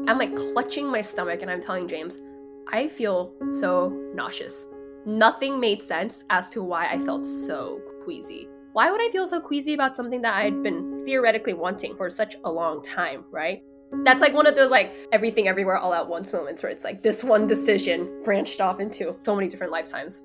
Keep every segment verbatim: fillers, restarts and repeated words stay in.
I'm like clutching my stomach and I'm telling James, I feel so nauseous. Nothing made sense as to why I felt so queasy. Why would I feel so queasy about something that I had been theoretically wanting for such a long time, right? That's like one of those like everything everywhere all at once moments where it's like this one decision branched off into so many different lifetimes.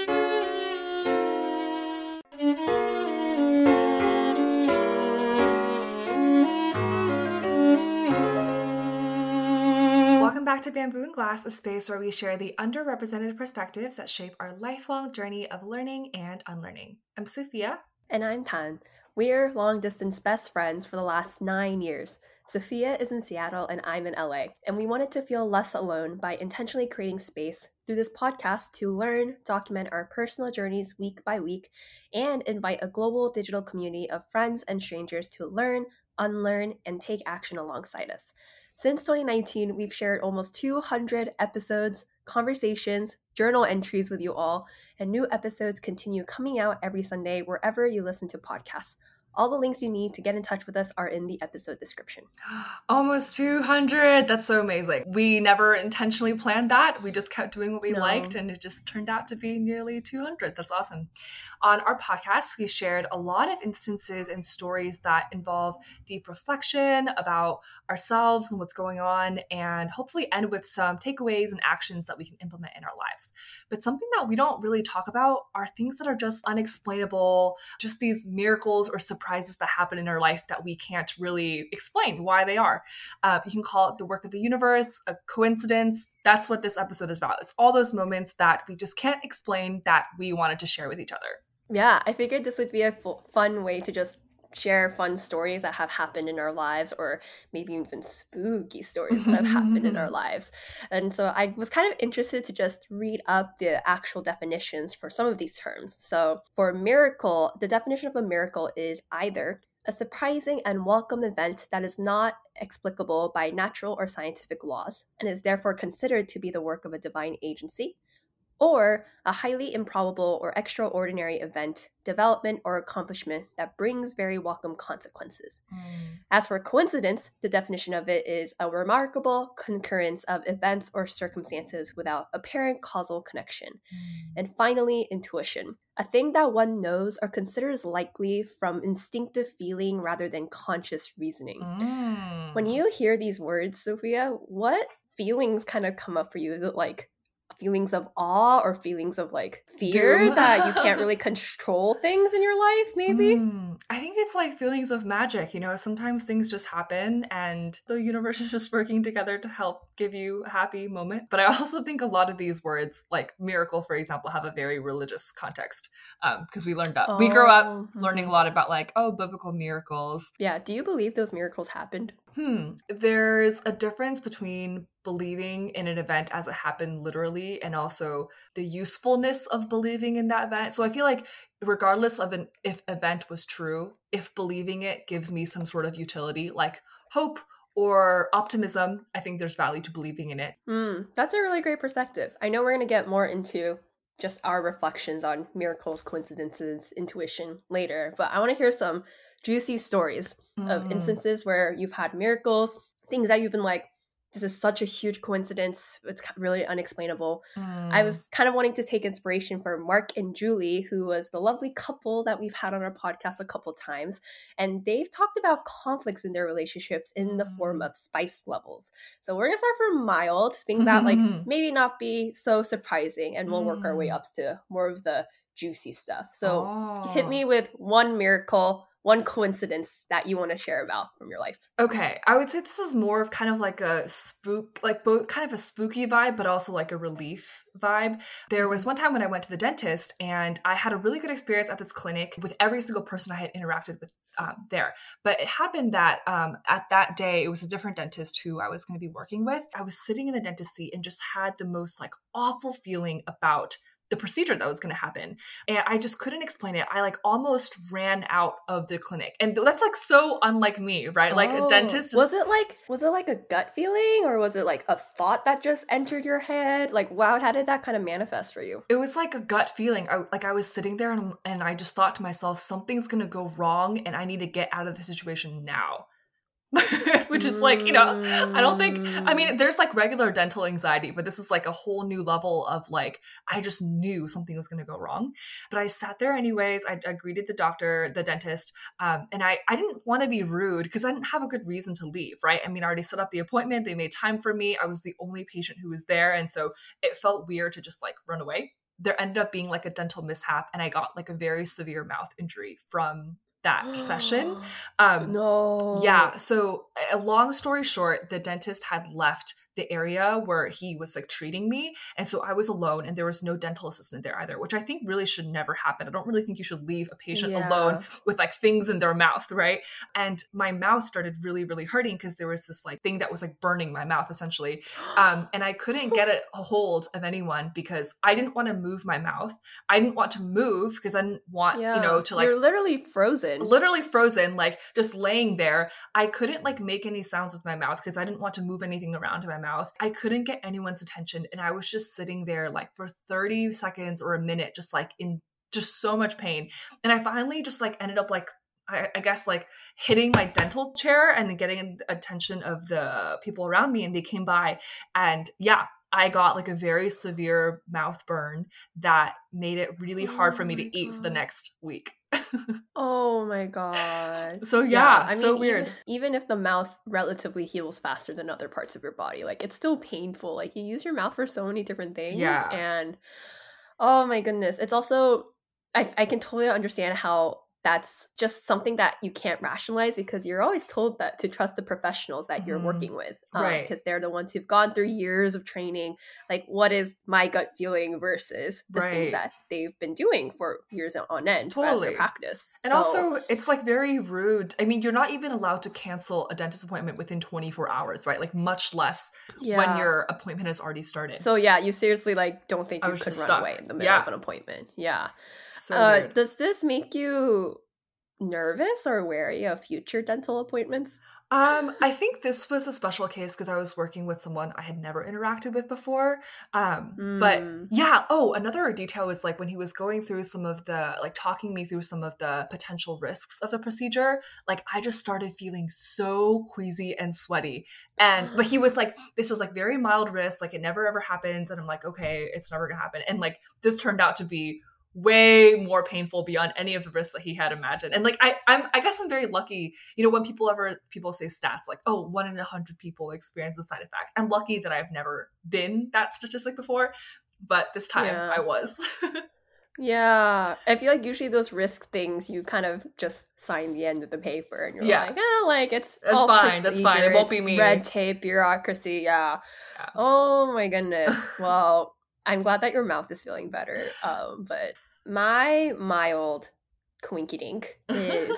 Welcome back to Bamboo and Glass, a space where we share the underrepresented perspectives that shape our lifelong journey of learning and unlearning. I'm Sophia. And I'm Tan. We're long-distance best friends for the last nine years. Sophia is in Seattle and I'm in L A, and we wanted to feel less alone by intentionally creating space through this podcast to learn, document our personal journeys week by week, and invite a global digital community of friends and strangers to learn, unlearn, and take action alongside us. Since twenty nineteen, we've shared almost two hundred episodes, conversations, journal entries with you all, and new episodes continue coming out every Sunday wherever you listen to podcasts. All the links you need to get in touch with us are in the episode description. Almost two hundred. That's so amazing. We never intentionally planned that. We just kept doing what we No. liked, and it just turned out to be nearly two hundred. That's awesome. On our podcast, we shared a lot of instances and stories that involve deep reflection about ourselves and what's going on, and hopefully end with some takeaways and actions that we can implement in our lives. But something that we don't really talk about are things that are just unexplainable, just these miracles or surprises that happen in our life that we can't really explain why they are. Uh, you can call it the work of the universe, a coincidence. That's what this episode is about. It's all those moments that we just can't explain that we wanted to share with each other. Yeah, I figured this would be a f- fun way to just share fun stories that have happened in our lives, or maybe even spooky stories that have happened in our lives. And so I was kind of interested to just read up the actual definitions for some of these terms. So for miracle, the definition of a miracle is either a surprising and welcome event that is not explicable by natural or scientific laws and is therefore considered to be the work of a divine agency, or a highly improbable or extraordinary event, development, or accomplishment that brings very welcome consequences. Mm. As for coincidence, the definition of it is a remarkable concurrence of events or circumstances without apparent causal connection. Mm. And finally, intuition, a thing that one knows or considers likely from instinctive feeling rather than conscious reasoning. Mm. When you hear these words, Sophia, what feelings kind of come up for you? Is it like feelings of awe or feelings of like fear Doom. That you can't really control things in your life, maybe? Mm, I think it's like feelings of magic. You know, sometimes things just happen and the universe is just working together to help give you a happy moment. But I also think a lot of these words, like miracle, for example, have a very religious context because um, we learned that. Oh, we grew up mm-hmm. learning a lot about like, oh, biblical miracles. Yeah. Do you believe those miracles happened? Hmm. There's a difference between believing in an event as it happened literally and also the usefulness of believing in that event. So I feel like regardless of an if event was true, if believing it gives me some sort of utility like hope or optimism, I think there's value to believing in it. Mm, that's a really great perspective. I know we're going to get more into just our reflections on miracles, coincidences, intuition later, but I want to hear some juicy stories mm. of instances where you've had miracles, things that you've been like, this is such a huge coincidence. It's really unexplainable. Mm. I was kind of wanting to take inspiration from Mark and Julie, who was the lovely couple that we've had on our podcast a couple times. And they've talked about conflicts in their relationships in the form of spice levels. So we're going to start from mild, things that like maybe not be so surprising, and we'll mm. work our way up to more of the juicy stuff. So oh. hit me with one miracle, one coincidence that you want to share about from your life. Okay, I would say this is more of kind of like a spook, like both kind of a spooky vibe, but also like a relief vibe. There was one time when I went to the dentist and I had a really good experience at this clinic with every single person I had interacted with um, there. But it happened that um, at that day, it was a different dentist who I was going to be working with. I was sitting in the dentist seat and just had the most like awful feeling about the procedure that was going to happen. And I just couldn't explain it. I like almost ran out of the clinic. And that's like so unlike me, right? Oh. Like a dentist. Just... Was it like, was it like a gut feeling, or was it like a thought that just entered your head? Like, wow, how did that kind of manifest for you? It was like a gut feeling. I, like I was sitting there and, and I just thought to myself, something's going to go wrong and I need to get out of the situation now. which is like, you know, I don't think, I mean, there's like regular dental anxiety, but this is like a whole new level of like, I just knew something was going to go wrong. But I sat there anyways. I, I greeted the doctor, the dentist, um, and I, I didn't want to be rude because I didn't have a good reason to leave, right? I mean, I already set up the appointment. They made time for me. I was the only patient who was there. And so it felt weird to just like run away. There ended up being like a dental mishap, and I got like a very severe mouth injury from that session. Um, no. Yeah. So a long story short, the dentist had left the area where he was like treating me. And so I was alone and there was no dental assistant there either, which I think really should never happen. I don't really think you should leave a patient Yeah. alone with like things in their mouth, right? And my mouth started really, really hurting because there was this like thing that was like burning my mouth essentially. Um, and I couldn't get a hold of anyone because I didn't want to move my mouth. I didn't want to move because I didn't want, Yeah. you know, to like You're literally frozen. literally frozen, like just laying there. I couldn't like make any sounds with my mouth because I didn't want to move anything around in my mouth. I couldn't get anyone's attention. And I was just sitting there like for thirty seconds or a minute, just like in just so much pain. And I finally just like ended up like, I, I guess like hitting my dental chair and then getting the attention of the people around me. And they came by and yeah, I got like a very severe mouth burn that made it really hard Oh for me my to eat for the God. next week. Oh my God. So yeah, I so mean, weird. Even, even if the mouth relatively heals faster than other parts of your body, like it's still painful. Like you use your mouth for so many different things. Yeah. And oh my goodness. It's also, I, I can totally understand how that's just something that you can't rationalize because you're always told that to trust the professionals that you're Mhm. working with. Um, Right. Because they're the ones who've gone through years of training. Like, what is my gut feeling versus the Right. things that they've been doing for years on end as Totally. their practice. And So- also, it's like very rude. I mean, you're not even allowed to cancel a dentist appointment within twenty-four hours, right? Like much less yeah. when your appointment has already started. So yeah, you seriously like don't think I you was could just run stuck. away in the middle Yeah. of an appointment. Yeah. So Uh, weird. does this make you nervous or wary of future dental appointments? Um, I think this was a special case because I was working with someone I had never interacted with before. Um, but Mm. yeah, oh, another detail is like when he was going through some of the, like talking me through some of the potential risks of the procedure, like I just started feeling so queasy and sweaty. And, but he was like, this is like very mild risk, like it never ever happens. And I'm like, okay, it's never gonna happen. And like this turned out to be way more painful beyond any of the risks that he had imagined. And like I I'm I guess I'm very lucky, you know, when people ever people say stats like, oh, one in a hundred people experience the side effect. I'm lucky that I've never been that statistic before, but this time Yeah. I was. Yeah. I feel like usually those risk things you kind of just sign the end of the paper and you're Yeah. like, yeah, like it's That's all fine, that's fine. It procedure, won't it's be me. red tape, bureaucracy. Yeah. Yeah. Oh my goodness. Well, I'm glad that your mouth is feeling better. Um, but my mild quinky dink is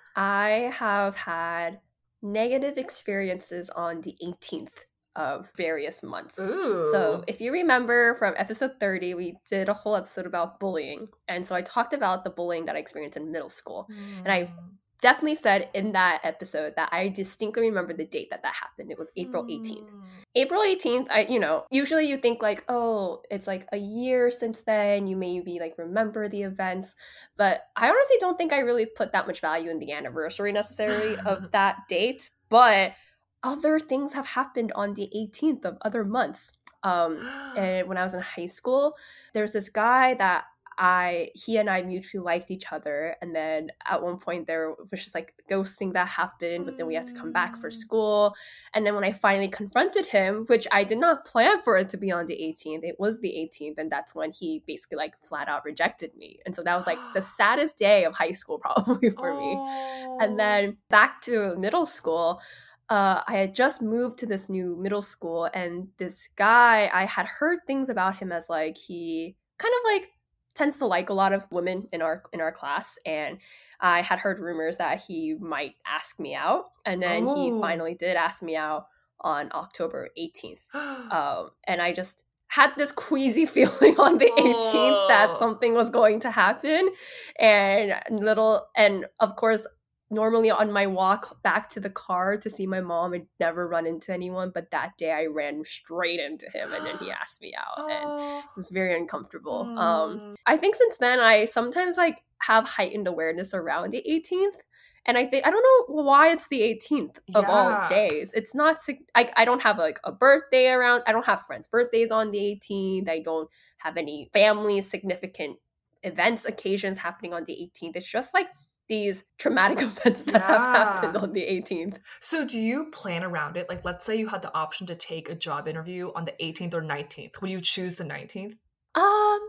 I have had negative experiences on the eighteenth of various months. Ooh. So if you remember from episode thirty, we did a whole episode about bullying. And so I talked about the bullying that I experienced in middle school. And I definitely said in that episode that I distinctly remember the date that that happened. It was April eighteenth. April eighteenth, I, you know, usually you think like, oh, it's like a year since then, you maybe like remember the events, but I honestly don't think I really put that much value in the anniversary necessarily of that date, but other things have happened on the eighteenth of other months. Um, and when I was in high school, there was this guy that I, he and I mutually liked each other. And then at one point there was just like ghosting that happened, but then we had to come back for school. And then when I finally confronted him, which I did not plan for it to be on the eighteenth, it was the eighteenth. And that's when he basically like flat out rejected me. And so that was like the saddest day of high school probably for me. And then back to middle school, uh, I had just moved to this new middle school, and this guy, I had heard things about him as like he kind of like tends to like a lot of women in our in our class, and I had heard rumors that he might ask me out, and then Oh. he finally did ask me out on October eighteenth. Um, and I just had this queasy feeling on the eighteenth that Oh. something was going to happen, and little, and of course, normally on my walk back to the car to see my mom, I'd never run into anyone, but that day I ran straight into him, and then he asked me out, and Oh. it was very uncomfortable. Mm. Um, I think since then I sometimes like have heightened awareness around the eighteenth, And I think, I don't know why it's the eighteenth of Yeah. all days. It's not, sig- I, I don't have like a birthday around, I don't have friends' birthdays on the eighteenth. I don't have any family significant events, occasions happening on the eighteenth. It's just like these traumatic events that have Yeah. happened on the eighteenth. So do you plan around it? Like, let's say you had the option to take a job interview on the eighteenth or nineteenth. Would you choose the nineteenth? Um,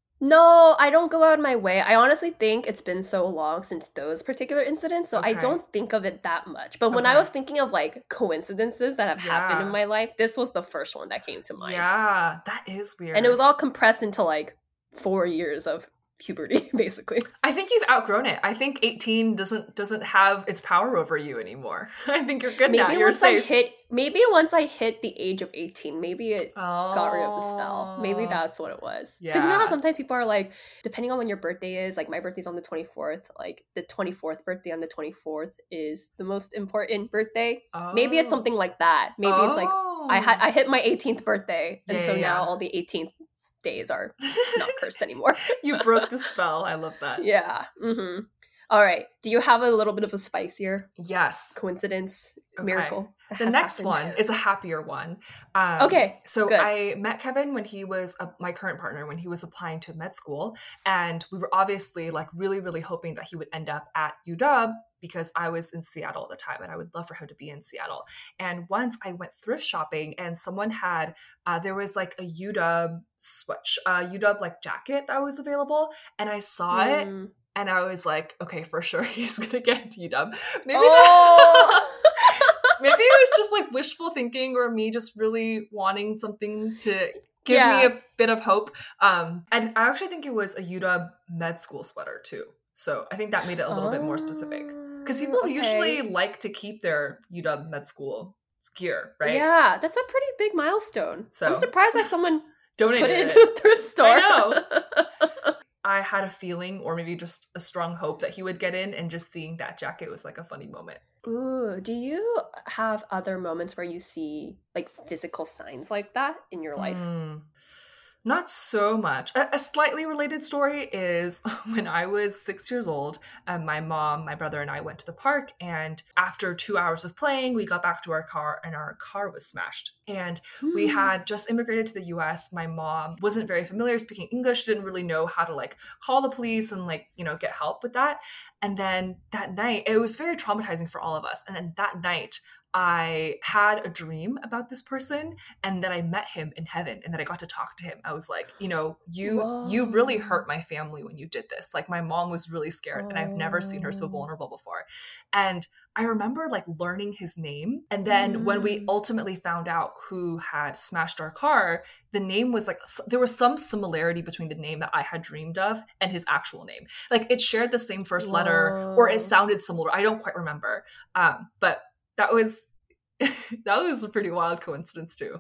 no, I don't go out of my way. I honestly think it's been so long since those particular incidents, so I Okay. don't think of it that much. But when I Okay. was thinking of like coincidences that have happened in Yeah. my life, this was the first one that came to mind. Yeah, that is weird. And it was all compressed into like four years of puberty, basically. I think you've outgrown it. I think eighteen doesn't doesn't have its power over you anymore. I think you're good now. Maybe You're once I safe. hit, maybe once I hit the age of eighteen, maybe it oh. got rid of the spell. Maybe that's what it was. Because you know Yeah. how sometimes people are like, depending on when your birthday is, like my birthday's on the twenty-fourth, like the twenty-fourth birthday on the twenty-fourth is the most important birthday. Oh. Maybe it's something like that. Maybe it's like I had I hit my eighteenth birthday, and Yeah, so yeah, now yeah. all the eighteenth days are not cursed anymore. You broke the spell. I love that. Yeah. Mm-hmm. All right. Do you have a little bit of a spicier Yes. coincidence, Okay. miracle? that The has next happened? one is a happier one. Um, Okay, So good. I met Kevin when he was uh, my current partner, when he was applying to med school. And we were obviously like really, really hoping that he would end up at U W because I was in Seattle at the time and I would love for him to be in Seattle. And once I went thrift shopping and someone had, uh, there was like a U W switch, uh, U W like jacket that was available. And I saw it Mm. and I was like, okay, for sure he's going to get into U W. Maybe Oh! Maybe it was just like wishful thinking or me just really wanting something to give Yeah. me a bit of hope. Um, and I actually think it was a U W med school sweater too. So I think that made it a little bit more specific. Because people Oh, okay. usually like to keep their U W med school gear, right? Yeah, that's a pretty big milestone. So- I'm surprised that someone Donated put it it. into a thrift store. I know. I had a feeling or maybe just a strong hope that he would get in, and just seeing that jacket was like a funny moment. Ooh, do you have other moments where you see like physical signs like that in your life? Mm, not so much. A, a slightly related story is when I was six years old, um, my mom, my brother, and I went to the park. And after two hours of playing, we got back to our car and our car was smashed. And we Hmm. had just immigrated to the U S. My mom wasn't very familiar speaking English, didn't really know how to like call the police and like, you know, get help with that. And then that night, it was very traumatizing for all of us. And then that night, I had a dream about this person and that I met him in heaven and that I got to talk to him. I was like, you know, you you really Whoa. hurt my family when you did this. Like my mom was really scared and I've never seen her so Oh. vulnerable before. And I remember like learning his name. And then when we Mm. ultimately found out who had smashed our car, the name was like, s- there was some similarity between the name that I had dreamed of and his actual name. Like it shared the same first letter or it Whoa. sounded similar. I don't quite remember. Um, but that was, that was a pretty wild coincidence too.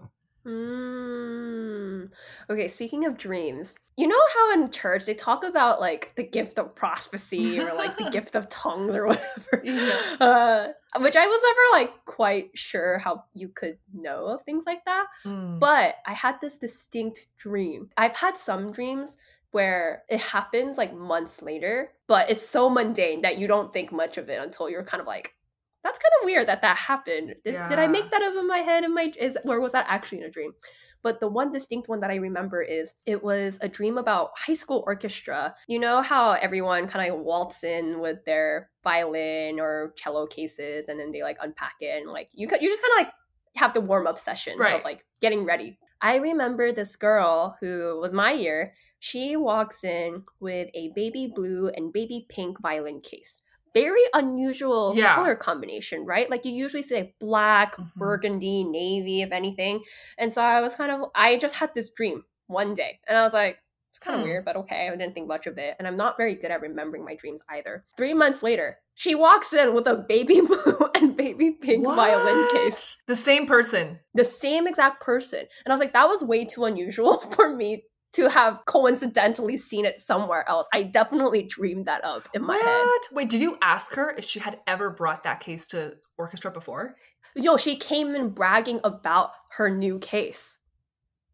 Mm. Okay, speaking of dreams, you know how in church they talk about like the gift of prophecy or like the gift of tongues or whatever, Yeah. uh, which I was never like quite sure how you could know of things like that. Mm. But I had this distinct dream. I've had some dreams where it happens like months later, but it's so mundane that you don't think much of it until you're kind of like, that's kind of weird that that happened. Did, did I Yeah. make that up in my head? In my is or was that actually in a dream? But the one distinct one that I remember is it was a dream about high school orchestra. You know how everyone kind of waltz in with their violin or cello cases, and then they like unpack it, and like you you just kind of like have the warm up session Right. of like getting ready. I remember this girl who was my year. She walks in with a baby blue and baby pink violin case. Very unusual Yeah. color combination, right? Like you usually say black, Mhm. burgundy, navy, if anything. And so I was kind of, I just had this dream one day. And I was like, it's kind of Hmm. weird, but okay. I didn't think much of it. And I'm not very good at remembering my dreams either. Three months later, she walks in with a baby blue and baby pink violin case. The same person. The same exact person. And I was like, that was way too unusual for me to have coincidentally seen it somewhere else. I definitely dreamed that up in my what? head. Wait, did you ask her if she had ever brought that case to orchestra before? Yo, she came in bragging about her new case.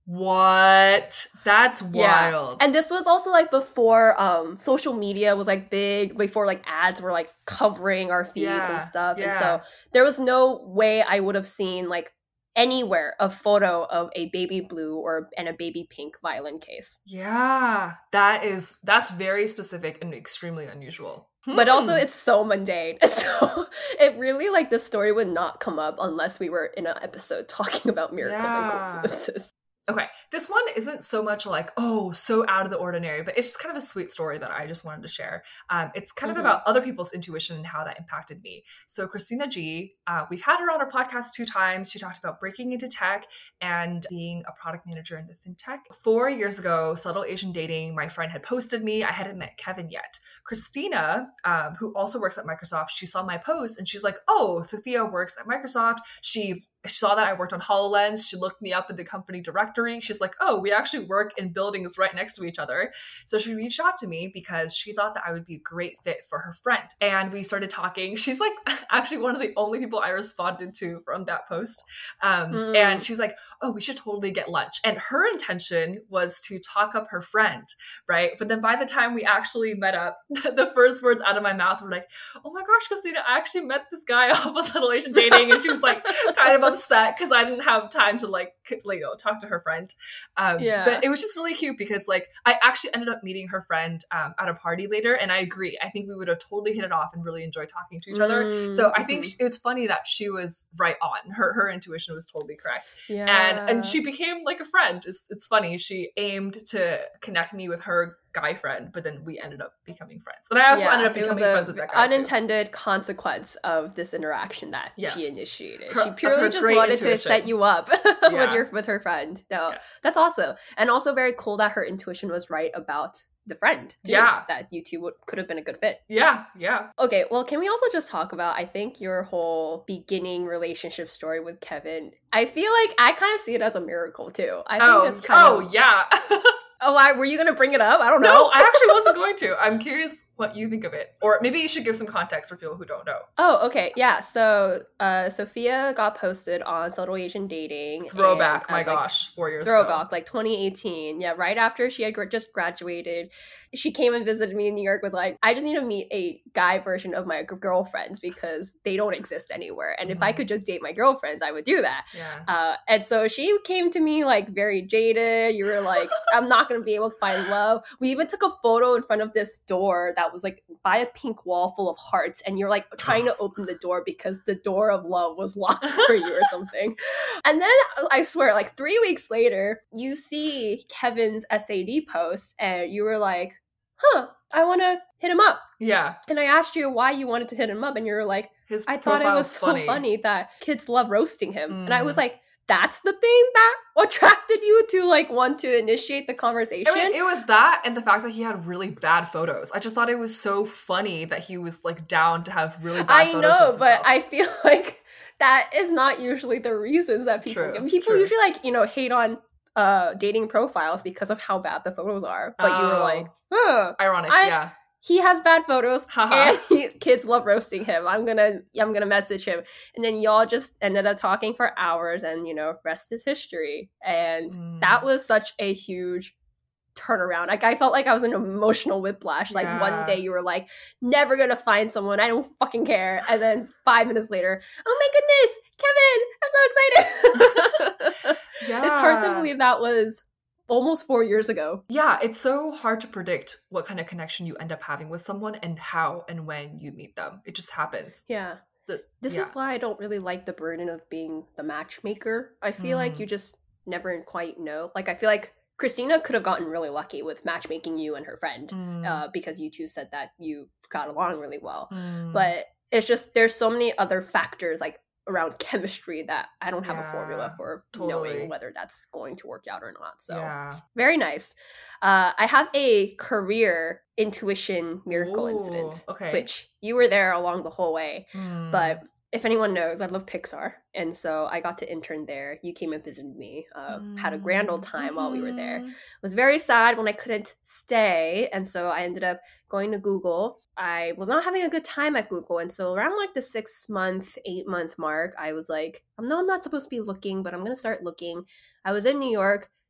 What? That's wild. Yeah. And this was also like before um social media was like big, before like ads were like covering our feeds Yeah, and stuff. yeah. And so there was no way I would have seen like anywhere a photo of a baby blue or and a baby pink violin case. Yeah. That is that's very specific and extremely unusual. But also Hmm. it's so mundane. And so it really like this story would not come up unless we were in an episode talking about miracles Yeah. and coincidences. Okay, this one isn't so much like, oh, so out of the ordinary, but it's just kind of a sweet story that I just wanted to share. Um, it's kind Mhm. of about other people's intuition and how that impacted me. So Christina G, uh, we've had her on our podcast two times. She talked about breaking into tech and being a product manager in the fintech. Four years ago, Subtle Asian Dating, my friend had posted me. I hadn't met Kevin yet. Christina, um, who also works at Microsoft, she saw my post and she's like, oh, Sophia works at Microsoft. She saw that I worked on HoloLens. She looked me up in the company directory. She's like, oh, we actually work in buildings right next to each other. So she reached out to me because she thought that I would be a great fit for her friend. And we started talking. She's like actually one of the only people I responded to from that post. Um, Mm. And she's like, oh, we should totally get lunch. And her intention was to talk up her friend, right? But then by the time we actually met up, the first words out of my mouth were like, oh my gosh, Christina, I actually met this guy off of Subtle Asian Dating. And she was like kind of upset because I didn't have time to like, c- like, you know, talk to her friend. Um, Yeah. But it was just really cute because like I actually ended up meeting her friend um, at a party later, and I agree. I think we would have totally hit it off and really enjoyed talking to each other. Mm, So I think mhm. she, it was funny that she was right on. Her her intuition was totally correct, Yeah. and and she became like a friend. It's it's funny. She aimed to connect me with her guy friend, but then we ended up becoming friends. And I also Yeah, ended up it was becoming a friends with that guy too. unintended consequence of this interaction that Yes. she initiated. Her- she of purely her just great wanted to intuition. set you up Yeah. with your with her friend. No, Yes. that's awesome, and also very cool that her intuition was right about the friend. Too, Yeah. that you two would, could have been a good fit. Yeah, yeah. Okay, well, can we also just talk about, I think, your whole beginning relationship story with Kevin? I feel like I kind of see it as a miracle too. I think Oh, it's kind oh of. yeah. Oh, why were you gonna bring it up? I don't know. No, I actually wasn't going to. I'm curious what you think of it. Or maybe you should give some context for people who don't know. Oh, okay. Yeah. So uh Sophia got posted on Subtle Asian Dating. Throwback, and my as, like, gosh, four years ago. Throwback, like twenty eighteen. Yeah, right after she had gr- just graduated. She came and visited me in New York, was like, I just need to meet a guy version of my g- girlfriends because they don't exist anywhere. And if I Mhm. could just date my girlfriends, I would do that. Yeah. Uh, and so she came to me like very jaded. You were like, I'm not going to be able to find love. We even took a photo in front of this door that was like by a pink wall full of hearts. And you're like trying to open the door because the door of love was locked for you or something. And then I swear, like three weeks later, you see Kevin's S A D post and you were like, huh, I want to hit him up. Yeah. And I asked you why you wanted to hit him up. And you were like, His I thought it profile's was so funny. that kids love roasting him. And I was Mm. like, that's the thing that attracted you to like want to initiate the conversation? I mean, it was that and the fact that he had really bad photos. I just thought it was so funny that he was like down to have really bad I photos. know, of but himself. I feel like that is not usually the reasons that people True, give. People true. usually like, you know, hate on uh dating profiles because of how bad the photos are. But you were Oh. like, huh, Ironic, I- yeah. he has bad photos Haha. and he, kids love roasting him. I'm gonna I'm gonna message him. And then y'all just ended up talking for hours and, you know, rest is history. And Mm. that was such a huge turnaround. Like I felt like I was in emotional whiplash. Like Yeah. one day you were like, never gonna find someone, I don't fucking care. And then five minutes later, oh my goodness, Kevin, I'm so excited. Yeah. It's hard to believe that was almost four years ago. Yeah, it's so hard to predict what kind of connection you end up having with someone and how and when you meet them. It just happens. Yeah. There's- This yeah. is why I don't really like the burden of being the matchmaker. I feel like Mm. you just never quite know. Like, I feel like Christina could have gotten really lucky with matchmaking you and her friend Mm. uh, because you two said that you got along really well. Mm. But it's just, there's so many other factors, like, around chemistry that I don't have a formula Yeah, for totally. knowing whether that's going to work out or not. So, yeah. very nice. Uh, I have a career intuition miracle Ooh, incident, okay. which you were there along the whole way. Mm. But if anyone knows, I love Pixar. And so I got to intern there. You came and visited me. Uh, had a grand old time while we were there. Mhm. Was very sad when I couldn't stay. And so I ended up going to Google. I was not having a good time at Google. And so around like the six month, eight month mark, I was like, I know I'm not supposed to be looking, but I'm going to start looking. I was in New York.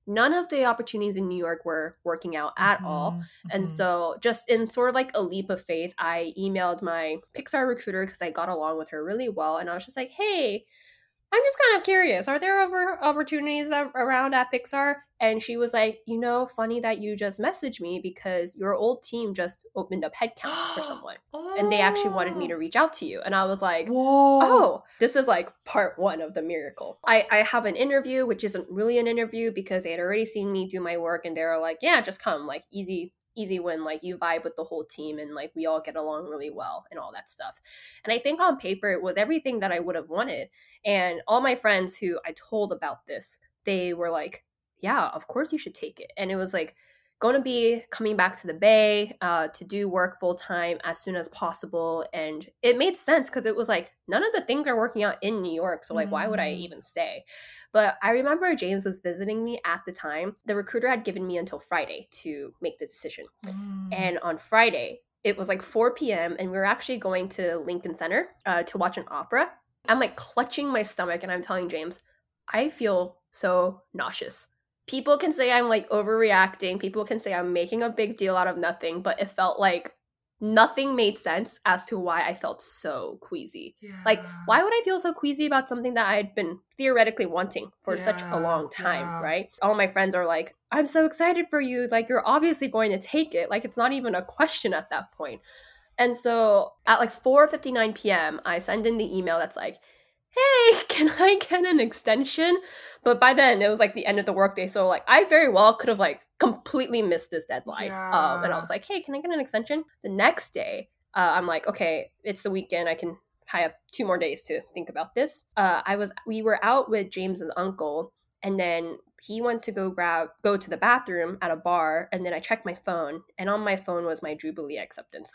none of the opportunities in New York were working out at Mm-hmm, all. mm-hmm. And so just in sort of like a leap of faith, I emailed my Pixar recruiter because I got along with her really well. And I was just like, hey, I'm just kind of curious. Are there ever opportunities around at Pixar? And she was like, you know, funny that you just messaged me because your old team just opened up headcount for someone. Oh. And they actually wanted me to reach out to you. And I was like, whoa. Oh, this is like part one of the miracle. I, I have an interview, which isn't really an interview because they had already seen me do my work. And they were like, yeah, just come, like easy easy win, like you vibe with the whole team and like we all get along really well and all that stuff. And I think on paper it was everything that I would have wanted. And all my friends who I told about this, they were like, yeah, of course you should take it. And it was like going to be coming back to the Bay uh, to do work full time as soon as possible. And it made sense because it was like none of the things are working out in New York. So like, mm. why would I even stay? But I remember James was visiting me at the time. The recruiter had given me until Friday to make the decision. Mm. And on Friday, it was like four p.m. and we were actually going to Lincoln Center uh, to watch an opera. I'm like clutching my stomach and I'm telling James, I feel so nauseous. People can say I'm like overreacting. People can say I'm making a big deal out of nothing, but it felt like nothing made sense as to why I felt so queasy. Yeah. Like, why would I feel so queasy about something that I'd been theoretically wanting for yeah, such a long time, yeah. right? All my friends are like, I'm so excited for you. Like, you're obviously going to take it. Like, it's not even a question at that point. And so at like four fifty-nine p.m., I send in the email that's like, hey, can I get an extension? But by then it was like the end of the workday. So like I very well could have like completely missed this deadline. Yeah. Um, and I was like, hey, can I get an extension? The next day, uh, I'm like, okay, it's the weekend. I can, I have two more days to think about this. Uh, I was, we were out with James's uncle and then he went to go grab, go to the bathroom at a bar. And then I checked my phone and on my phone was my Jubilee acceptance.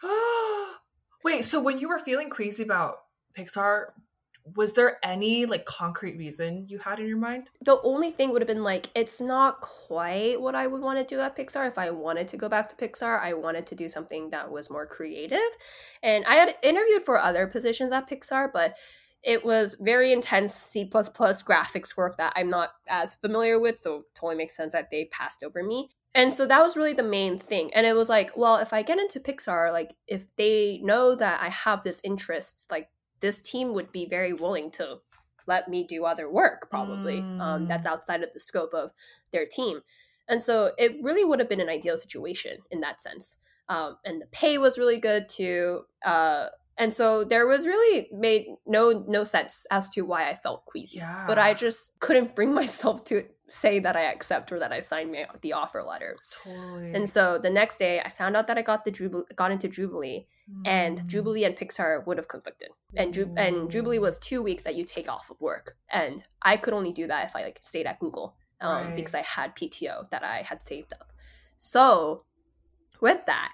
Wait, so when you were feeling crazy about Pixar, was there any like concrete reason you had in your mind? The only thing would have been like, it's not quite what I would want to do at Pixar. If I wanted to go back to Pixar, I wanted to do something that was more creative. And I had interviewed for other positions at Pixar, but it was very intense C plus plus graphics work that I'm not as familiar with. So it totally makes sense that they passed over me. And so that was really the main thing. And it was like, well, if I get into Pixar, like if they know that I have this interest, like this team would be very willing to let me do other work, probably, mm. um, that's outside of the scope of their team. And so it really would have been an ideal situation in that sense. Um, and the pay was really good too. Uh, and so there was really made no no sense as to why I felt queasy. Yeah. But I just couldn't bring myself to say that I accept or that I signed my, the offer letter. Totally. And so the next day I found out that I got the Jubilee, got into Jubilee. And Jubilee and Pixar would have conflicted. And Ju- and Jubilee was two weeks that you take off of work. And I could only do that if I like stayed at Google um, right. because I had P T O that I had saved up. So with that,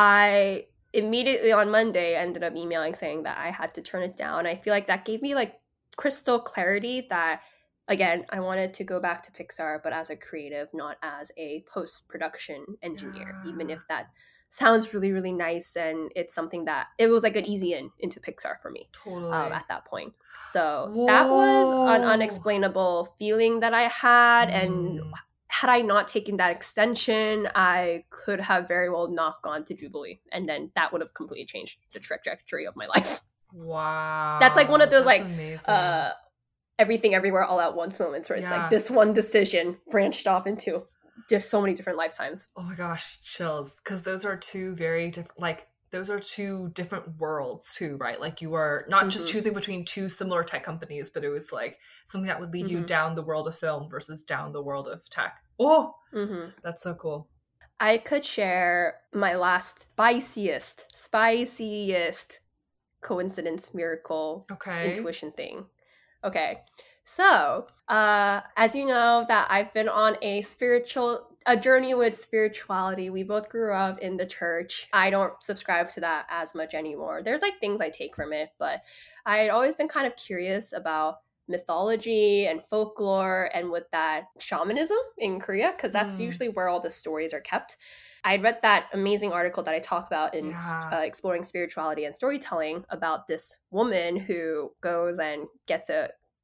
I immediately on Monday ended up emailing saying that I had to turn it down. I feel like that gave me like crystal clarity that, again, I wanted to go back to Pixar, but as a creative, not as a post-production engineer, yeah. even if that sounds really, really nice. And it's something that it was like an easy in into Pixar for me totally. um, at that point. So Whoa. That was an unexplainable feeling that I had. Mm. And had I not taken that extension, I could have very well not gone to Jubilee. And then that would have completely changed the trajectory of my life. Wow. That's like one of those That's like amazing. uh, everything everywhere all at once moments where it's yeah. like this one decision branched off into there's so many different lifetimes. Oh my gosh, chills. Because those are two very different, like, those are two different worlds too, right? Like you are not mm-hmm. just choosing between two similar tech companies, but it was like something that would lead mm-hmm. you down the world of film versus down the world of tech. Oh, mm-hmm. That's so cool. I could share my last spiciest, spiciest coincidence, miracle, okay. intuition thing. Okay. So, uh, as you know, that I've been on a spiritual, a journey with spirituality. We both grew up in the church. I don't subscribe to that as much anymore. There's like things I take from it, but I had always been kind of curious about mythology and folklore and with that shamanism in Korea, because that's mm. usually where all the stories are kept. I read that amazing article that I talk about in yeah. uh, Exploring Spirituality and Storytelling about this woman who goes and gets a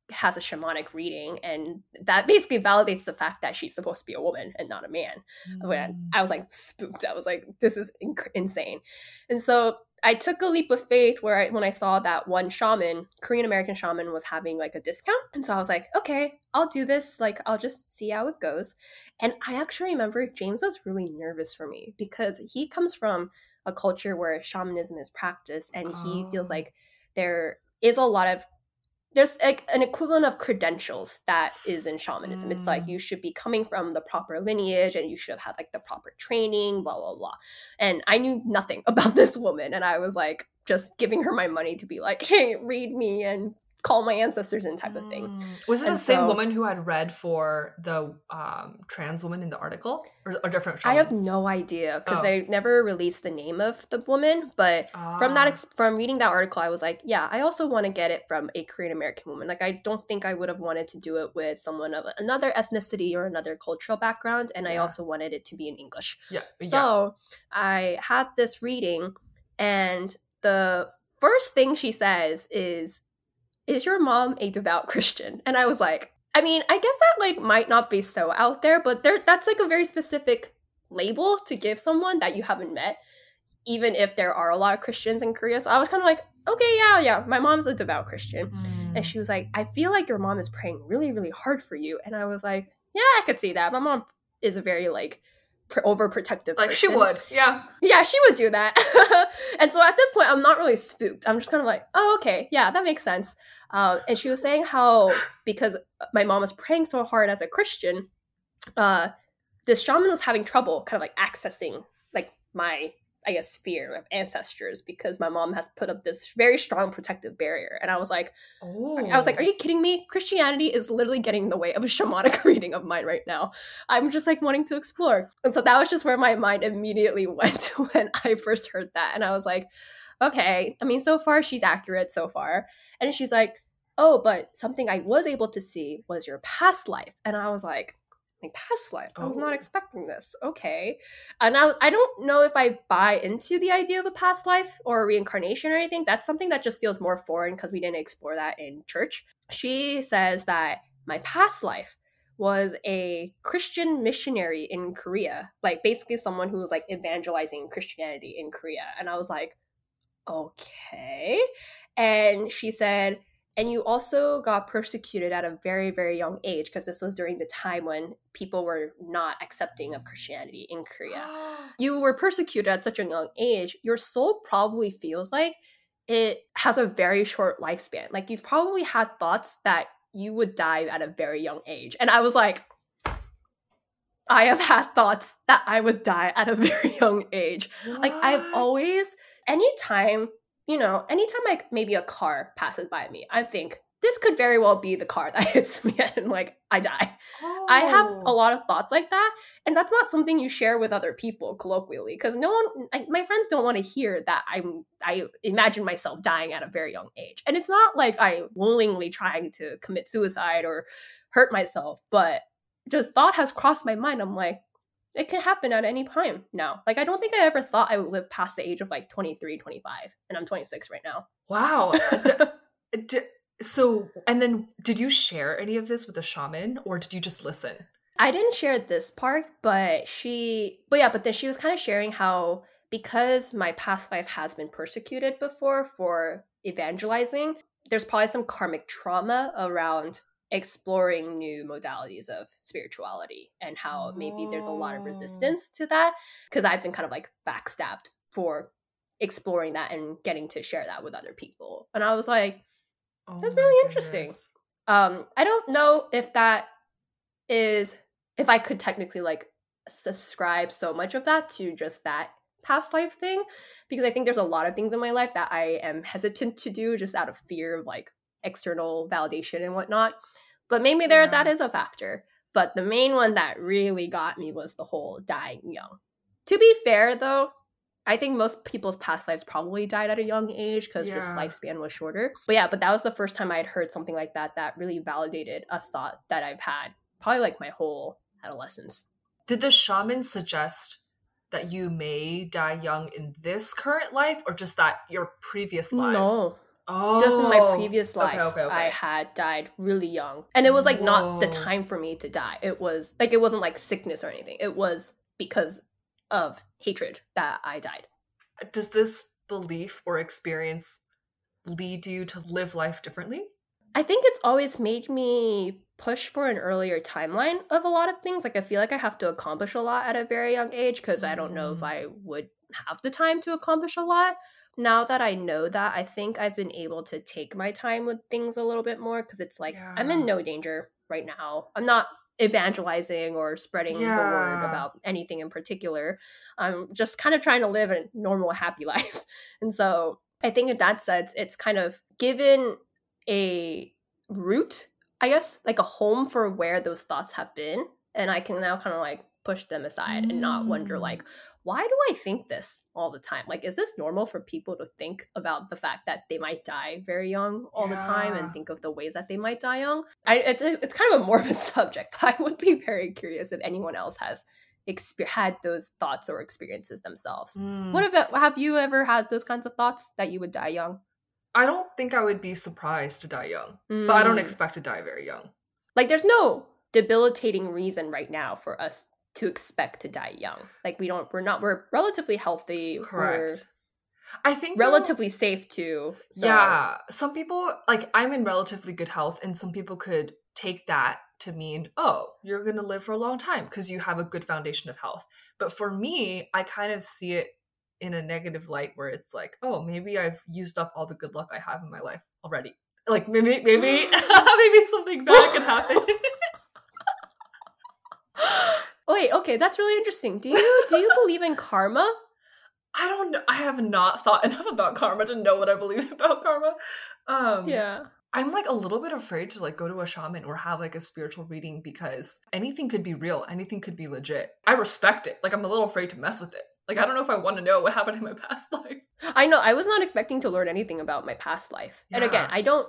has a shamanic reading, and that basically validates the fact that she's supposed to be a woman and not a man. Mm. When I was like spooked, I was like, this is inc- insane. And so I took a leap of faith where I, when I saw that one shaman, Korean American shaman, was having like a discount. And so I was like, okay, I'll do this. Like, I'll just see how it goes. And I actually remember James was really nervous for me because he comes from a culture where shamanism is practiced, and oh. he feels like there is a lot of there's like an equivalent of credentials that is in shamanism. Mm. It's like you should be coming from the proper lineage and you should have had like the proper training, blah, blah, blah. And I knew nothing about this woman. And I was like just giving her my money to be like, hey, read me and call my ancestors and type of thing. Mm. Was it and the so, same woman who had read for the um, trans woman in the article? Or a different shaman? I have no idea because oh. they never released the name of the woman. But ah. from that, ex- from reading that article, I was like, yeah, I also want to get it from a Korean American woman. Like, I don't think I would have wanted to do it with someone of another ethnicity or another cultural background. And yeah. I also wanted it to be in English. Yeah. So yeah. I had this reading, and the first thing she says is, is your mom a devout Christian? And I was like, I mean, I guess that like might not be so out there, but there that's like a very specific label to give someone that you haven't met, even if there are a lot of Christians in Korea. So I was kind of like, okay, yeah, yeah, my mom's a devout Christian. Mm. And she was like, I feel like your mom is praying really, really hard for you. And I was like, yeah, I could see that. My mom is a very like overprotective like person. She would yeah yeah she would do that. And so at this point I'm not really spooked. I'm just kind of like, oh, okay, yeah, that makes sense. Um, and she was saying how because my mom was praying so hard as a Christian, uh, this shaman was having trouble kind of like accessing like my I guess sphere of ancestors because my mom has put up this very strong protective barrier. And I was like, oh. I was like, are you kidding me? Christianity is literally getting in the way of a shamanic reading of mine right now. I'm just like wanting to explore. And so that was just where my mind immediately went when I first heard that. And I was like, okay, I mean, so far she's accurate so far. And she's like, oh, but something I was able to see was your past life. And I was like, my past life. I was oh. not expecting this. Okay. And I, I don't know if I buy into the idea of a past life or reincarnation or anything. That's something that just feels more foreign because we didn't explore that in church. She says that my past life was a Christian missionary in Korea, like basically someone who was like evangelizing Christianity in Korea. And I was like, okay. And she said, and you also got persecuted at a very, very young age because this was during the time when people were not accepting of Christianity in Korea. You were persecuted at such a young age. Your soul probably feels like it has a very short lifespan. Like you've probably had thoughts that you would die at a very young age. And I was like, I have had thoughts that I would die at a very young age. What? Like I've always, anytime... you know, anytime like maybe a car passes by me, I think this could very well be the car that hits me and like I die. Oh. I have a lot of thoughts like that. And that's not something you share with other people colloquially because no one, like, my friends don't want to hear that I'm, I imagine myself dying at a very young age. And it's not like I willingly trying to commit suicide or hurt myself, but just thought has crossed my mind. I'm like, it can happen at any time now. Like, I don't think I ever thought I would live past the age of like twenty-three, twenty-five. And I'm twenty-six right now. Wow. d- d- so, and then did you share any of this with the shaman or did you just listen? I didn't share this part, but she, but yeah, but then she was kind of sharing how because my past life has been persecuted before for evangelizing, there's probably some karmic trauma around exploring new modalities of spirituality and how maybe there's a lot of resistance to that because I've been kind of like backstabbed for exploring that and getting to share that with other people. And I was like, that's oh really interesting. Um, I don't know if that is, if I could technically like subscribe so much of that to just that past life thing, because I think there's a lot of things in my life that I am hesitant to do just out of fear of like external validation and whatnot. But maybe there yeah. that is a factor. But the main one that really got me was the whole dying young. To be fair, though, I think most people's past lives probably died at a young age because yeah. just lifespan was shorter. But yeah, but that was the first time I had heard something like that that really validated a thought that I've had probably like my whole adolescence. Did the shaman suggest that you may die young in this current life or just that your previous lives? No. Oh, just in my previous life, okay, okay, okay. I had died really young. And it was like not the Whoa. time for me to die. It was like, it wasn't like sickness or anything. It was because of hatred that I died. Does this belief or experience lead you to live life differently? I think it's always made me push for an earlier timeline of a lot of things. Like I feel like I have to accomplish a lot at a very young age because I don't know if I would have the time to accomplish a lot. Now that I know that, I think I've been able to take my time with things a little bit more because it's like Yeah. I'm in no danger right now. I'm not evangelizing or spreading Yeah. the word about anything in particular. I'm just kind of trying to live a normal, happy life. And so I think in that sense, it's kind of given a root, I guess, like a home for where those thoughts have been. And I can now kind of like push them aside mm. and not wonder like, why do I think this all the time? Like, is this normal for people to think about the fact that they might die very young all yeah. the time and think of the ways that they might die young? I, it's, it's kind of a morbid subject, but I would be very curious if anyone else has exper- had those thoughts or experiences themselves. Mm. What about, have you ever had those kinds of thoughts that you would die young? I don't think I would be surprised to die young, mm. but I don't expect to die very young. Like, there's no debilitating reason right now for us to expect to die young. Like, we don't, we're not, we're relatively healthy. Correct. We're I think relatively though, safe too. So. Yeah. Some people, like, I'm in relatively good health, and some people could take that to mean, oh, you're going to live for a long time because you have a good foundation of health. But for me, I kind of see it in a negative light where it's like, oh, maybe I've used up all the good luck I have in my life already. Like, maybe, maybe, maybe something bad can happen. Wait, okay, that's really interesting. Do you do you believe in karma? I don't know. I have not thought enough about karma to know what I believe about karma. Um, yeah. I'm like a little bit afraid to like go to a shaman or have like a spiritual reading because anything could be real. Anything could be legit. I respect it. Like, I'm a little afraid to mess with it. Like, I don't know if I want to know what happened in my past life. I know. I was not expecting to learn anything about my past life. Yeah. And again, I don't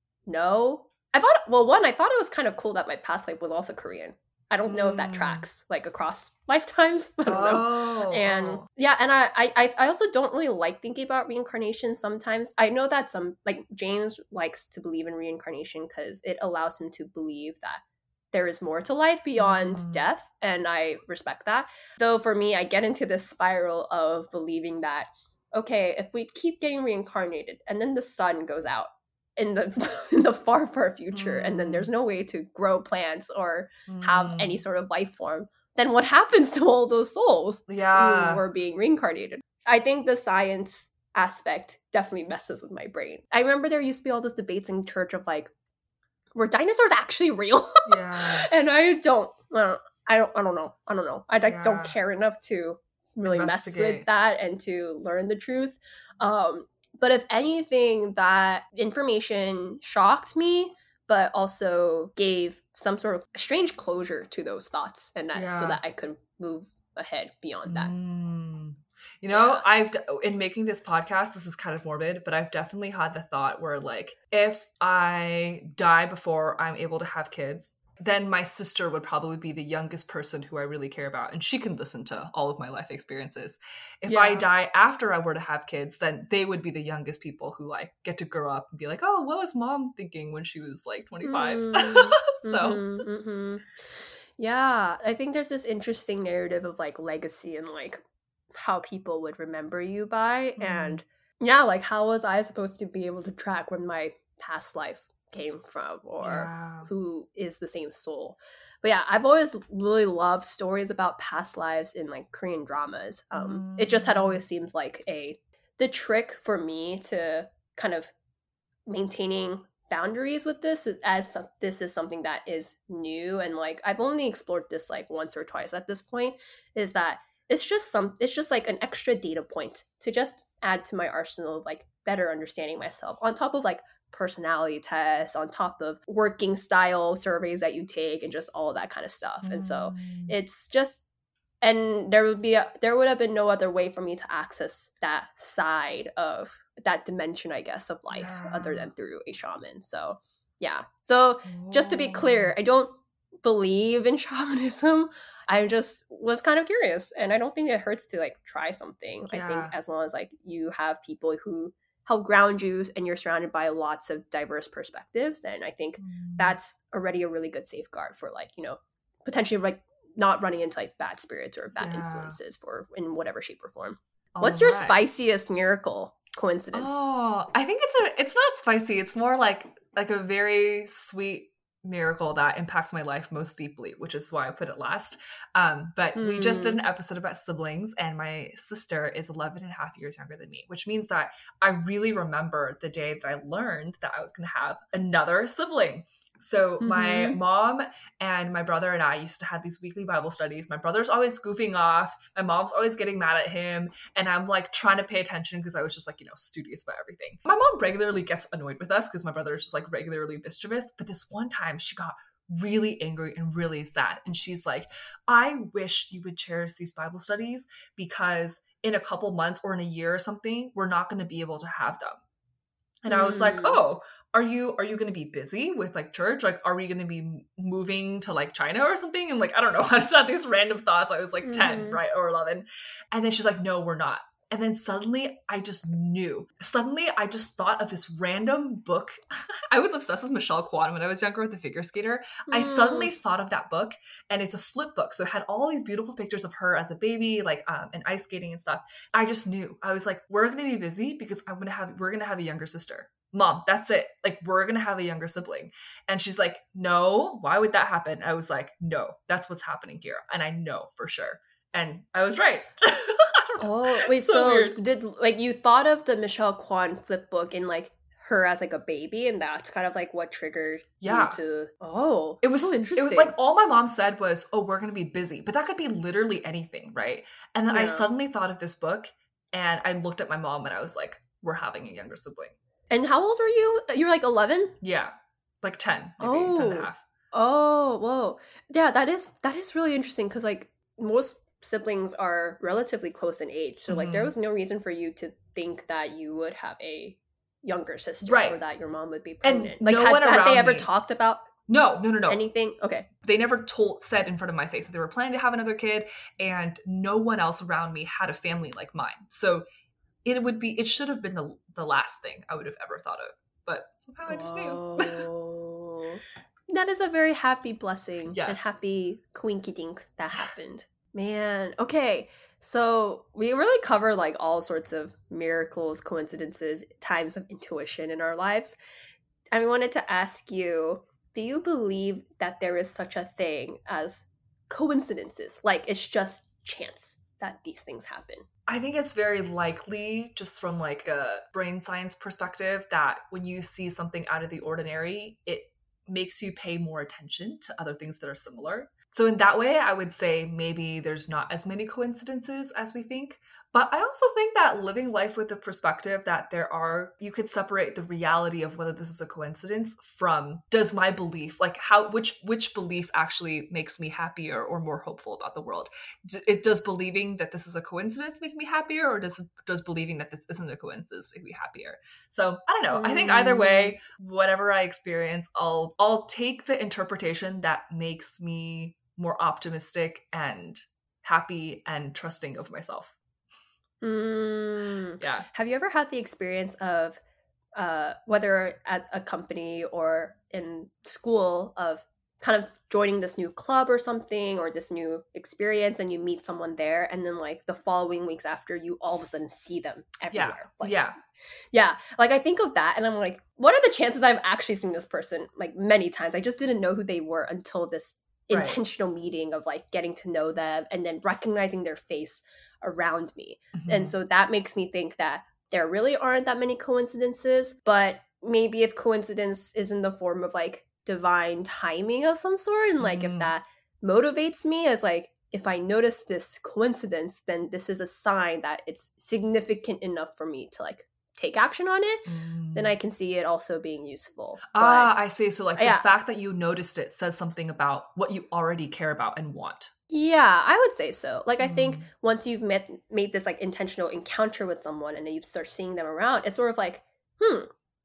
know. I thought, well, one, I thought it was kind of cool that my past life was also Korean. I don't know mm. if that tracks like across lifetimes. I don't oh, know. And oh. yeah, and I, I I also don't really like thinking about reincarnation sometimes. I know that some, like James likes to believe in reincarnation because it allows him to believe that there is more to life beyond mm. death. And I respect that. Though for me, I get into this spiral of believing that, okay, if we keep getting reincarnated and then the sun goes out in the in the far far future mm. and then there's no way to grow plants or mm. have any sort of life form, then what happens to all those souls yeah. who were being reincarnated? I think the science aspect definitely messes with my brain. I remember there used to be all these debates in church of like, were dinosaurs actually real? Yeah. And I don't uh, I don't I don't know. I don't know. I like, yeah. don't care enough to really mess with that and to learn the truth. Um But if anything, that information shocked me, but also gave some sort of strange closure to those thoughts, and that, yeah. so that I could move ahead beyond that. Mm. You know, yeah. I've in making this podcast, this is kind of morbid, but I've definitely had the thought where, like, if I die before I'm able to have kids, then my sister would probably be the youngest person who I really care about, and she can listen to all of my life experiences. If yeah. I die after I were to have kids, then they would be the youngest people who like get to grow up and be like, oh, what was mom thinking when she was like twenty-five? Mm. so mm-hmm, mm-hmm. yeah, I think there's this interesting narrative of like legacy and like how people would remember you by, mm. and yeah, like how was I supposed to be able to track when my past life came from or yeah. who is the same soul. But yeah, I've always really loved stories about past lives in like Korean dramas. Um, mm. It just had always seemed like a the trick for me to kind of maintaining boundaries with this is, as this is something that is new and like I've only explored this like once or twice at this point, is that it's just some it's just like an extra data point to just add to my arsenal of like better understanding myself on top of like personality tests, on top of working style surveys that you take and just all of that kind of stuff. Mm. And so it's just, and there would be a, there would have been no other way for me to access that side of that dimension, I guess, of life yeah. other than through a shaman. So yeah. So just to be clear, I don't believe in shamanism. I just was kind of curious, and I don't think it hurts to like try something. Yeah. I think as long as like you have people who help ground you and you're surrounded by lots of diverse perspectives, then I think mm. that's already a really good safeguard for like, you know, potentially like not running into like bad spirits or bad yeah. influences for in whatever shape or form. All What's right. your spiciest miracle coincidence? Oh, I think it's a it's not spicy. It's more like like a very sweet miracle that impacts my life most deeply, which is why I put it last. Um, but mm. we just did an episode about siblings, and my sister is eleven and a half years younger than me, which means that I really remember the day that I learned that I was going to have another sibling. So mm-hmm. my mom and my brother and I used to have these weekly Bible studies. My brother's always goofing off. My mom's always getting mad at him. And I'm like trying to pay attention because I was just like, you know, studious about everything. My mom regularly gets annoyed with us because my brother is just like regularly mischievous. But this one time she got really angry and really sad. And she's like, I wish you would cherish these Bible studies because in a couple months or in a year or something, we're not going to be able to have them. And mm. I was like, oh, Are you are you going to be busy with like church? Like, are we going to be moving to like China or something? And like, I don't know. I just had these random thoughts. I was like mm. ten, right? Or eleven. And then she's like, no, we're not. And then suddenly I just knew. Suddenly I just thought of this random book. I was obsessed with Michelle Kwan when I was younger with The Figure Skater. Mm. I suddenly thought of that book, and it's a flip book. So it had all these beautiful pictures of her as a baby, like um, and ice skating and stuff. I just knew. I was like, we're going to be busy because I'm going to have, we're going to have a younger sister. Mom, that's it. Like, we're going to have a younger sibling. And she's like, no, why would that happen? I was like, no, that's what's happening here. And I know for sure. And I was right. Oh, wait, so, so did, like, you thought of the Michelle Kwan flip book in, like, her as, like, a baby, and that's kind of, like, what triggered yeah. you to, oh, it was so interesting. It was, like, all my mom said was, oh, we're going to be busy. But that could be literally anything, right? And then yeah. I suddenly thought of this book, and I looked at my mom, and I was like, we're having a younger sibling. And how old are you? You're like eleven? Yeah. Like ten, maybe oh. ten and a half. Oh, whoa. Yeah, that is that is really interesting because like most siblings are relatively close in age. So mm-hmm. like there was no reason for you to think that you would have a younger sister right. or that your mom would be pregnant. And like no had, one had they ever me. talked about No, no, no, no. anything? Okay. They never told said in front of my face that they were planning to have another kid, and no one else around me had a family like mine. So it would be, it should have been the the last thing I would have ever thought of. But somehow I just oh. knew. That is a very happy blessing yes. and happy quinky dink that happened. Man, okay. So we really cover like all sorts of miracles, coincidences, times of intuition in our lives. And we wanted to ask you, do you believe that there is such a thing as coincidences? Like it's just chance that these things happen? I think it's very likely, just from like a brain science perspective, that when you see something out of the ordinary, it makes you pay more attention to other things that are similar. So in that way, I would say maybe there's not as many coincidences as we think. But I also think that living life with the perspective that there are, you could separate the reality of whether this is a coincidence from, does my belief, like how, which, which belief actually makes me happier or more hopeful about the world? D- it does believing that this is a coincidence make me happier, or does, does believing that this isn't a coincidence make me happier? So I don't know. Mm. I think either way, whatever I experience, I'll, I'll take the interpretation that makes me more optimistic and happy and trusting of myself. Mm. Yeah. Have you ever had the experience of uh, whether at a company or in school of kind of joining this new club or something or this new experience, and you meet someone there, and then like the following weeks after, you all of a sudden see them everywhere? Yeah. Like, yeah. Yeah. Like I think of that and I'm like, what are the chances I've actually seen this person like many times? I just didn't know who they were until this intentional right. meeting of like getting to know them and then recognizing their face around me. Mm-hmm. And so that makes me think that there really aren't that many coincidences, but maybe if coincidence is in the form of like divine timing of some sort, and like mm. if that motivates me as like, if I notice this coincidence, then this is a sign that it's significant enough for me to like take action on it, mm. then I can see it also being useful. Ah, but, I see. So like the yeah. fact that you noticed it says something about what you already care about and want. Yeah, I would say so. Like, I think Mm. once you've met made this like intentional encounter with someone and then you start seeing them around, it's sort of like, hmm,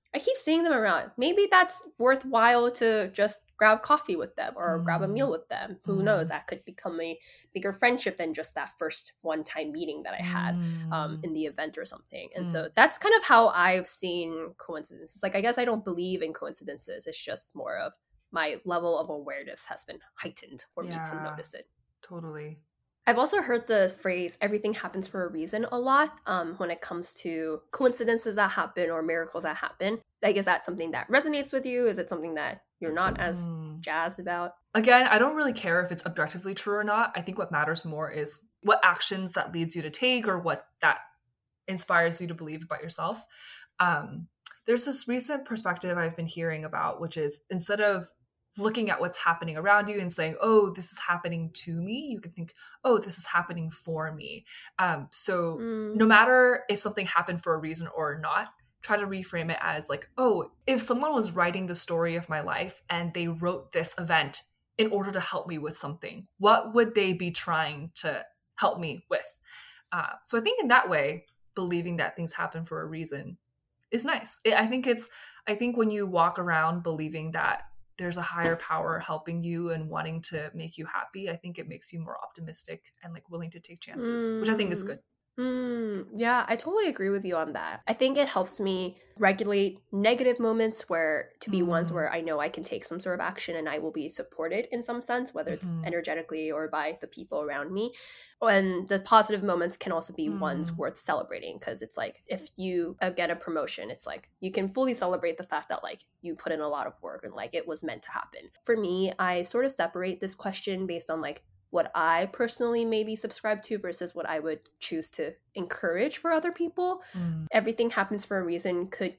I keep seeing them around. Maybe that's worthwhile to just grab coffee with them or mm. grab a meal with them. Who mm. knows? That could become a bigger friendship than just that first one-time meeting that I had mm. um, in the event or something. And mm. so that's kind of how I've seen coincidences. Like, I guess I don't believe in coincidences. It's just more of my level of awareness has been heightened for yeah, me to notice it. Totally. I've also heard the phrase everything happens for a reason a lot um, when it comes to coincidences that happen or miracles that happen. Like, is that something that resonates with you? Is it something that you're not as mm. jazzed about? Again, I don't really care if it's objectively true or not. I think what matters more is what actions that leads you to take or what that inspires you to believe about yourself. Um, there's this recent perspective I've been hearing about, which is instead of looking at what's happening around you and saying, oh, this is happening to me, you can think, oh, this is happening for me. Um, so mm. no matter if something happened for a reason or not, try to reframe it as like, oh, if someone was writing the story of my life and they wrote this event in order to help me with something, what would they be trying to help me with? Uh, so I think in that way, believing that things happen for a reason is nice. It, I think it's, I think when you walk around believing that there's a higher power helping you and wanting to make you happy, I think it makes you more optimistic and like willing to take chances, mm. which I think is good. Mm, yeah, I totally agree with you on that. I think it helps me regulate negative moments where to be mm. ones where I know I can take some sort of action and I will be supported in some sense, whether it's mm-hmm. energetically or by the people around me. And the positive moments can also be mm. ones worth celebrating, because it's like if you uh, get a promotion, it's like you can fully celebrate the fact that like you put in a lot of work and like it was meant to happen. For me, I sort of separate this question based on like what I personally maybe subscribe to versus what I would choose to encourage for other people. Mm. Everything happens for a reason could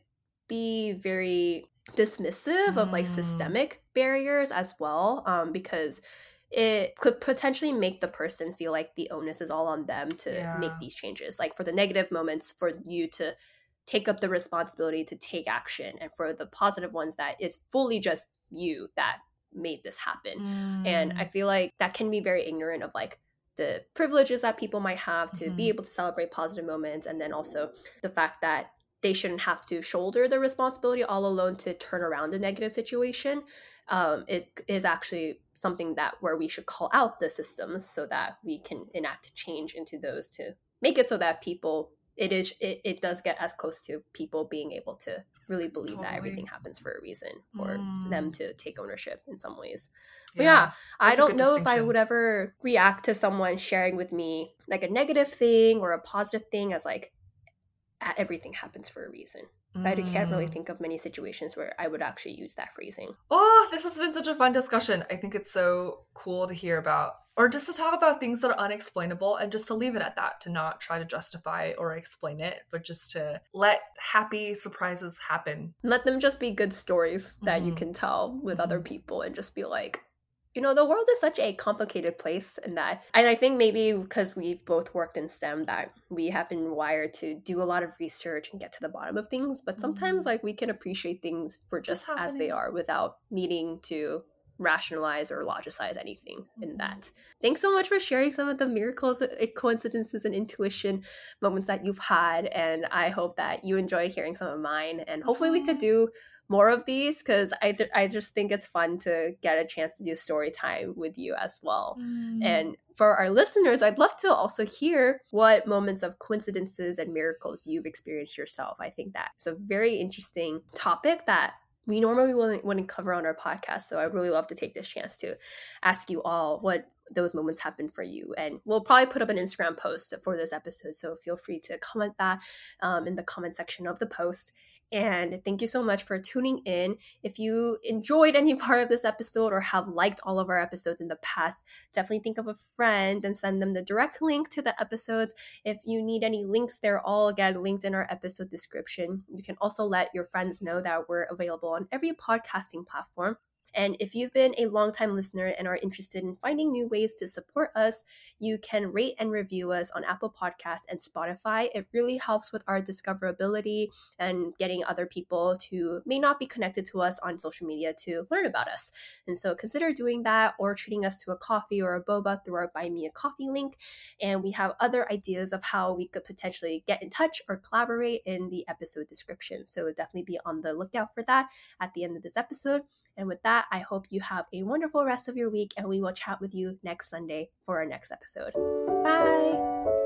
be very dismissive mm. of like systemic barriers as well, um, because it could potentially make the person feel like the onus is all on them to yeah. make these changes. Like for the negative moments, for you to take up the responsibility to take action, and for the positive ones that it's fully just you that made this happen. Mm. And I feel like that can be very ignorant of like the privileges that people might have to mm-hmm. be able to celebrate positive moments, and then also the fact that they shouldn't have to shoulder the responsibility all alone to turn around a negative situation. Um, it is actually something that where we should call out the systems so that we can enact change into those to make it so that people it is it, it does get as close to people being able to really believe totally. That everything happens for a reason, for mm. them to take ownership in some ways. But yeah, yeah I don't know if I would ever react to someone sharing with me like a negative thing or a positive thing as like everything happens for a reason. Mm. I can't really think of many situations where I would actually use that phrasing. Oh, this has been such a fun discussion. I think it's so cool to hear about, or just to talk about things that are unexplainable and just to leave it at that, to not try to justify or explain it, but just to let happy surprises happen. Let them just be good stories that mm-hmm. you can tell with mm-hmm. other people, and just be like, you know, the world is such a complicated place, and that, and I think maybe because we've both worked in STEM, that we have been wired to do a lot of research and get to the bottom of things. But sometimes, mm-hmm. like, we can appreciate things for just, just as they are without needing to rationalize or logicize anything mm-hmm. in that. Thanks so much for sharing some of the miracles, coincidences, and intuition moments that you've had. And I hope that you enjoyed hearing some of mine. And hopefully, we could do more of these, because I th- I just think it's fun to get a chance to do story time with you as well. Mm. And for our listeners, I'd love to also hear what moments of coincidences and miracles you've experienced yourself. I think that's a very interesting topic that we normally wouldn't, wouldn't cover on our podcast. So I'd really love to take this chance to ask you all what those moments happen for you. And we'll probably put up an Instagram post for this episode, so feel free to comment that um, in the comment section of the post. And thank you so much for tuning in. If you enjoyed any part of this episode or have liked all of our episodes in the past, definitely think of a friend and send them the direct link to the episodes. If you need any links, they're all, again, linked in our episode description. You can also let your friends know that we're available on every podcasting platform. And if you've been a longtime listener and are interested in finding new ways to support us, you can rate and review us on Apple Podcasts and Spotify. It really helps with our discoverability and getting other people who may not be connected to us on social media to learn about us. And so consider doing that or treating us to a coffee or a boba through our Buy Me a Coffee link. And we have other ideas of how we could potentially get in touch or collaborate in the episode description. So definitely be on the lookout for that at the end of this episode. And with that, I hope you have a wonderful rest of your week, and we will chat with you next Sunday for our next episode. Bye!